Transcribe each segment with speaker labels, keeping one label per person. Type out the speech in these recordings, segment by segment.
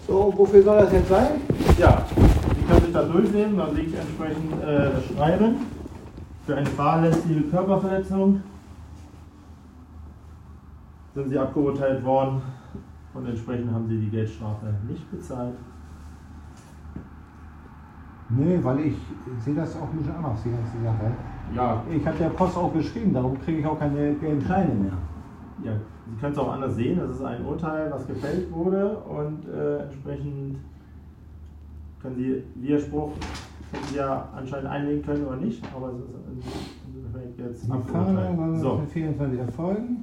Speaker 1: So, wofür soll das jetzt sein?
Speaker 2: Ja, Sie können sich das durchnehmen, dann liegt entsprechend das Schreiben für eine fahrlässige Körperverletzung. Sind Sie abgeurteilt worden und entsprechend haben Sie die Geldstrafe nicht bezahlt.
Speaker 1: Nee, weil ich sehe das auch ein bisschen anders, die ganze Sache.
Speaker 2: Ja.
Speaker 1: Ich habe der Post auch geschrieben, darum kriege ich auch keine gelben Scheine mehr.
Speaker 2: Ja, Sie können es auch anders sehen, das ist ein Urteil, was gefällt wurde und entsprechend können Sie Widerspruch hätten Sie ja anscheinend einlegen können oder nicht, aber es ist im Endeffekt jetzt
Speaker 1: Die Fahne,
Speaker 2: so.
Speaker 1: 24 erfolgen.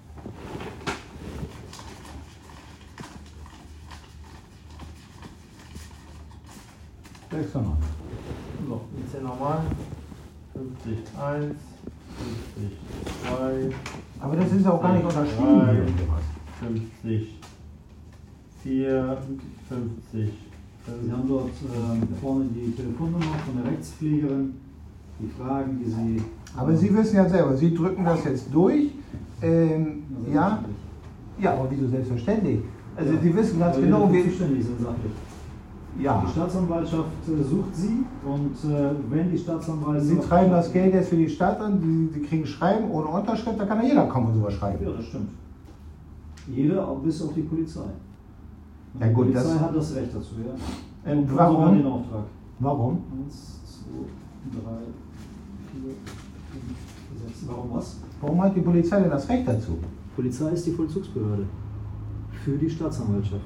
Speaker 2: So, jetzt hier nochmal. 50, 1, 50, 2.
Speaker 1: Aber das ist auch gar nicht unterschrieben.
Speaker 2: 3, 50, 4, 50.
Speaker 3: Sie haben dort vorne die Telefonnummer von der Rechtspflegerin, die Fragen, die Sie...
Speaker 1: Aber Sie wissen ja selber, Sie drücken das jetzt durch. Ja? Ja, aber wieso selbstverständlich? Also
Speaker 3: ja.
Speaker 1: Sie wissen ganz
Speaker 3: Weil
Speaker 1: genau,
Speaker 3: wir zuständig sind, sachlich.
Speaker 1: Ja.
Speaker 3: Die Staatsanwaltschaft sucht Sie und wenn die Staatsanwaltschaft...
Speaker 1: Sie treiben das Geld jetzt für die Stadt an, die kriegen Schreiben ohne Unterschrift, da kann ja jeder kommen und sowas schreiben.
Speaker 3: Ja, das stimmt. Jeder, bis auf die Polizei. Und
Speaker 1: Ja, gut,
Speaker 3: die Polizei
Speaker 1: das
Speaker 3: hat das Recht dazu, ja.
Speaker 1: Und
Speaker 3: sogar
Speaker 1: warum?
Speaker 3: den Auftrag.
Speaker 1: Warum?
Speaker 3: 1, 2, 3, 4, 5, 6. Warum was?
Speaker 1: Warum hat die Polizei denn das Recht dazu?
Speaker 3: Polizei ist die Vollzugsbehörde für die Staatsanwaltschaft.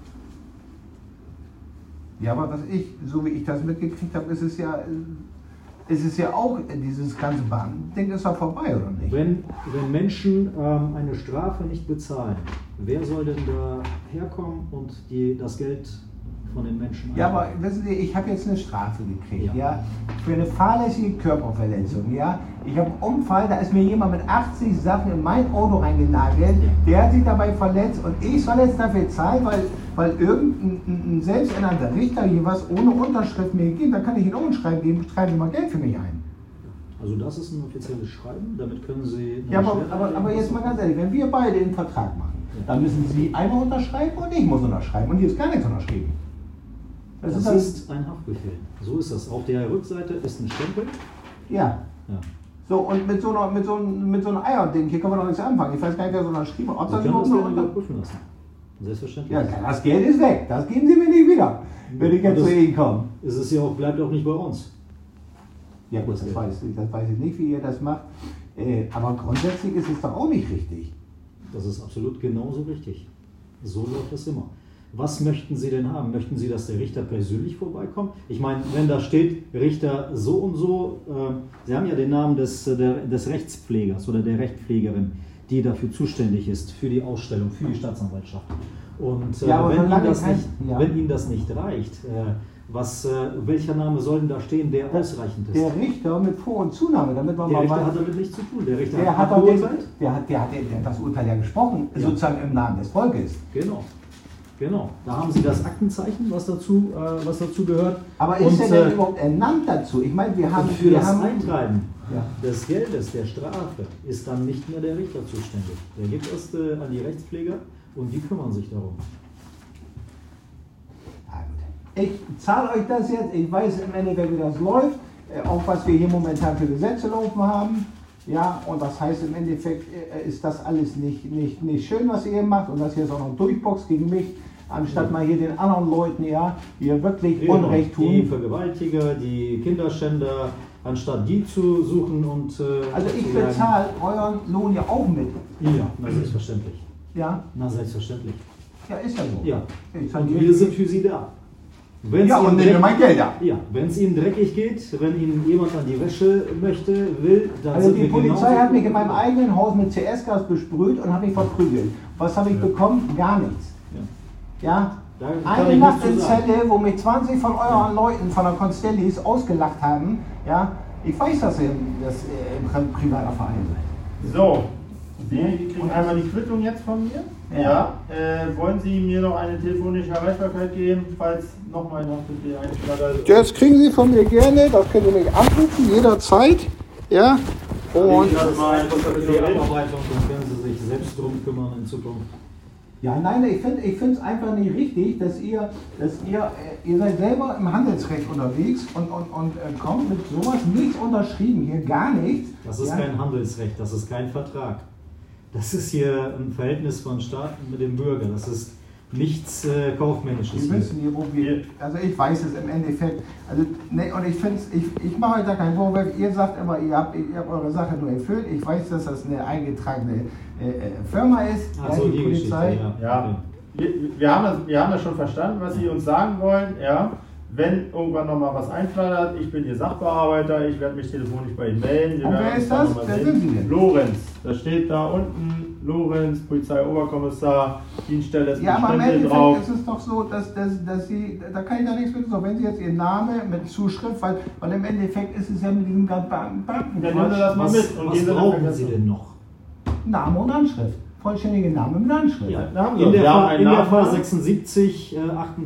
Speaker 1: Ja, aber so wie ich das mitgekriegt habe, ist es ja auch, dieses ganze Bahnding ist doch vorbei, oder nicht?
Speaker 3: Wenn Menschen eine Strafe nicht bezahlen, wer soll denn da herkommen und das Geld von den Menschen
Speaker 1: Ja, aber wissen Sie, ich habe jetzt eine Strafe gekriegt,
Speaker 3: Ja.
Speaker 1: ja, für eine fahrlässige Körperverletzung, ja. Ich habe einen Unfall, da ist mir jemand mit 80 Sachen in mein Auto reingenagelt, der hat sich dabei verletzt und ich soll jetzt dafür zahlen, weil irgendein selbsternannter Richter hier was ohne Unterschrift mir gegeben, da kann ich Ihnen auch ein Schreiben geben, schreiben Sie mal Geld für mich ein.
Speaker 3: Also das ist ein offizielles Schreiben, damit können Sie...
Speaker 1: Ja, aber jetzt mal ganz ehrlich, wenn wir beide den Vertrag machen, dann müssen Sie einmal unterschreiben und ich muss unterschreiben und hier ist gar nichts unterschrieben.
Speaker 3: Das ist ein Haftbefehl. So ist das. Auf der Rückseite ist ein Stempel.
Speaker 1: Ja.
Speaker 3: Ja.
Speaker 1: So, und mit so einem Eierding, hier können wir doch nichts anfangen. Ich weiß gar nicht, wer so unterschrieben hat. Ob
Speaker 3: Sie
Speaker 1: das
Speaker 3: können das
Speaker 1: überhaupt
Speaker 3: gerne
Speaker 1: noch
Speaker 3: überprüfen lassen. Selbstverständlich.
Speaker 1: Ja, das Geld ist weg. Das geben Sie mir nicht wieder, wenn ich jetzt zu Ihnen komme.
Speaker 3: Es ist ja auch, bleibt auch nicht bei uns.
Speaker 1: Ja gut, das weiß ich nicht, wie ihr das macht. Aber grundsätzlich ist es doch auch nicht richtig.
Speaker 3: Das ist absolut genauso richtig. So läuft das immer. Was möchten Sie denn haben? Möchten Sie, dass der Richter persönlich vorbeikommt? Ich meine, wenn da steht, Richter so und so, Sie haben ja den Namen des Rechtspflegers oder der Rechtspflegerin, die dafür zuständig ist, für die Ausstellung, für die Staatsanwaltschaft. Und
Speaker 1: Ja,
Speaker 3: wenn Ihnen das nicht reicht, welcher Name soll denn da stehen, der ausreichend ist?
Speaker 1: Der Richter mit Vor- und Zunahme, damit man
Speaker 3: Der
Speaker 1: mal
Speaker 3: Richter
Speaker 1: weiß,
Speaker 3: hat damit nichts zu tun. Der Richter
Speaker 1: der
Speaker 3: hat
Speaker 1: hat
Speaker 3: beurteilt.
Speaker 1: das Urteil ja gesprochen,
Speaker 3: Ja.
Speaker 1: sozusagen im Namen des Volkes.
Speaker 3: Genau. Da haben Sie das Aktenzeichen, was dazu gehört.
Speaker 1: Aber ist er denn überhaupt ernannt dazu? Ich meine, wir haben...
Speaker 3: Für das Eintreiben
Speaker 1: Ja.
Speaker 3: des Geldes, der Strafe, ist dann nicht mehr der Richter zuständig. Der gibt es an die Rechtspfleger und die kümmern sich darum.
Speaker 1: Ich zahle euch das jetzt, ich weiß im Endeffekt, wie das läuft, auch was wir hier momentan für Gesetze laufen haben. Ja, und das heißt im Endeffekt ist das alles nicht schön, was ihr hier macht, und das hier ist auch noch Durchbox gegen mich, anstatt mal hier den anderen Leuten, ja, hier wirklich Unrecht tun.
Speaker 3: Die Vergewaltiger, die Kinderschänder, anstatt die zu suchen und...
Speaker 1: Also ich bezahle euren Lohn ja auch mit.
Speaker 3: Ja, na selbstverständlich.
Speaker 1: Ja?
Speaker 3: Na selbstverständlich.
Speaker 1: Ja, ist ja so.
Speaker 3: Ja,
Speaker 1: Ich
Speaker 3: und wir sind für Sie da.
Speaker 1: ja, und nehme mein Geld ab.
Speaker 3: Ja, wenn es Ihnen dreckig geht, wenn Ihnen jemand an die Wäsche will, dann
Speaker 1: Also
Speaker 3: sind
Speaker 1: die
Speaker 3: wir
Speaker 1: Polizei
Speaker 3: genauso
Speaker 1: hat mich in meinem eigenen Haus mit CS-Gas besprüht und hat mich verprügelt. Was habe ich bekommen? Gar nichts. Ja?
Speaker 3: Da kann
Speaker 1: Eine
Speaker 3: ich
Speaker 1: Nacht
Speaker 3: nichts
Speaker 1: in
Speaker 3: zu sagen.
Speaker 1: Zelle, wo mich 20 von euren Leuten von der Constellis ausgelacht haben. Ja? Ich weiß, dass ihr im privater Verein seid.
Speaker 2: So, Sie kriegen einmal die Quittung jetzt von mir. Ja. Wollen Sie mir noch eine telefonische Erreichbarkeit geben, falls nochmal ein Haftbefehl einschlägt?
Speaker 1: Das kriegen Sie von mir gerne, das können Sie mich anrufen, jederzeit. Ja? Und
Speaker 3: Die Abarbeitung, dann können Sie sich selbst drum kümmern in Zukunft.
Speaker 1: Ja, nein, ich finde es einfach nicht richtig, dass ihr seid selber im Handelsrecht unterwegs und kommt mit sowas, nichts unterschrieben, hier gar nichts.
Speaker 3: Das ist kein Handelsrecht, das ist kein Vertrag. Das ist hier ein Verhältnis von Staat mit dem Bürger, das ist nichts Kaufmännisches.
Speaker 1: Wir wissen hier, wo wir, also ich weiß es im Endeffekt, also, ne, und ich mache euch da keinen Vorwurf, ihr sagt immer, ihr habt eure Sache nur erfüllt, ich weiß, dass das eine eingetragene Firma ist,
Speaker 3: also die Polizei.
Speaker 2: Ja. Wir haben das schon verstanden, was Sie uns sagen wollen, ja. Wenn irgendwann nochmal was einflattert, ich bin Ihr Sachbearbeiter, ich werde mich telefonisch bei Ihnen melden.
Speaker 1: Und wer ist das? Wer sind Sie denn?
Speaker 2: Lorenz, das steht da unten, Lorenz, Polizeioberkommissar, Dienststelle ist
Speaker 1: ja, aber im
Speaker 2: bestimmt drauf.
Speaker 1: Endeffekt ist es doch so, dass Sie, da kann ich da nichts mit sagen, wenn Sie jetzt Ihren Namen mit Zuschrift, weil im Endeffekt ist es ja mit diesem ganzen Banken.
Speaker 2: Ja, nehmen Sie das mal mit. Und
Speaker 3: was brauchen Sie denn noch?
Speaker 1: Name und Anschrift. Vollständige Name mit Anschrift.
Speaker 3: Ja,
Speaker 2: haben Sie.
Speaker 3: in der Fall
Speaker 2: Nachnamen.
Speaker 3: 76,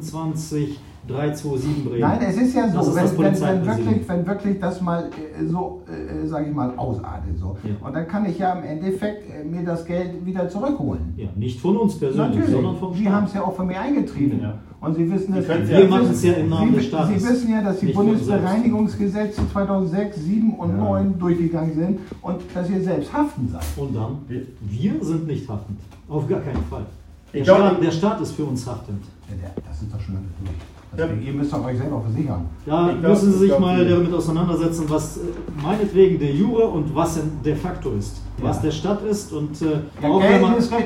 Speaker 3: 28, 327 Bremen.
Speaker 1: Nein, es ist ja so,
Speaker 3: Das ist das
Speaker 1: wenn wirklich das mal so, sage ich mal, ausartet. So.
Speaker 3: Ja.
Speaker 1: Und dann kann ich ja im Endeffekt mir das Geld wieder zurückholen.
Speaker 3: Ja, nicht von uns persönlich,
Speaker 1: Natürlich.
Speaker 3: sondern vom
Speaker 1: Sie
Speaker 3: Staat.
Speaker 1: haben es ja auch von mir eingetrieben.
Speaker 2: Ja.
Speaker 1: Und Sie wissen, dass
Speaker 3: Wir machen es ja im Namen des Staates.
Speaker 1: Sie wissen ja, dass die
Speaker 3: Nicht von uns
Speaker 1: Bundesbereinigungsgesetze 2006, 2007 und 2009 durchgegangen sind und dass ihr selbst haftend seid.
Speaker 3: Und dann, wir sind nicht haftend. Auf gar keinen Fall. Der Staat ist für uns haftend.
Speaker 1: Ja, das ist doch schon lange durch. Ihr müsst doch euch selber versichern.
Speaker 3: Da müssen Sie sich mal damit auseinandersetzen, was meinetwegen de jure und was de facto ist. Was der Stadt ist und auch wenn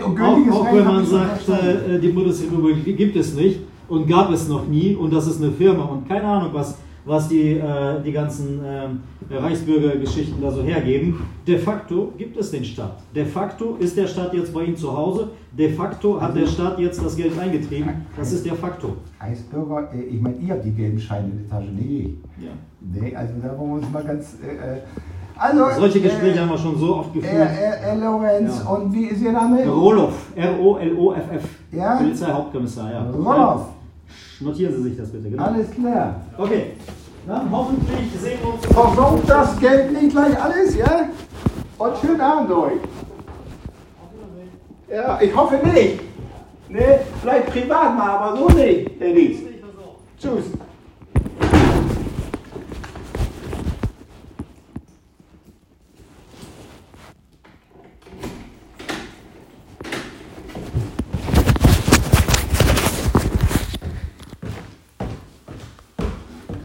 Speaker 3: man sagt, die Bundesrepublik gibt es nicht und gab es noch nie und das ist eine Firma und keine Ahnung, was die ganzen Reichsbürgergeschichten da so hergeben. De facto gibt es den Staat. De facto ist der Staat jetzt bei Ihnen zu Hause. De facto hat der Staat jetzt das Geld eingetrieben. Das ist de facto.
Speaker 1: Reichsbürger, ich meine, ihr habt die gelben Scheine in der Tasche, nicht ich.
Speaker 3: Ja.
Speaker 1: Nee, also da wollen wir uns mal ganz... also,
Speaker 3: solche Gespräche haben wir schon so oft geführt.
Speaker 1: Lorenz, ja. Und wie ist Ihr Name?
Speaker 3: Roloff, R-O-L-O-F-F.
Speaker 1: Ja?
Speaker 3: Polizeihauptkommissar, ja.
Speaker 1: Roloff.
Speaker 3: Notieren Sie sich das bitte, genau.
Speaker 1: Alles klar.
Speaker 3: Okay, dann hoffentlich sehen wir uns...
Speaker 1: Versorgt das Geld nicht gleich alles, ja? Und schönen Abend euch. Ja, ich hoffe nicht. Ne, vielleicht privat mal, aber so nicht, Herr Ries. Tschüss.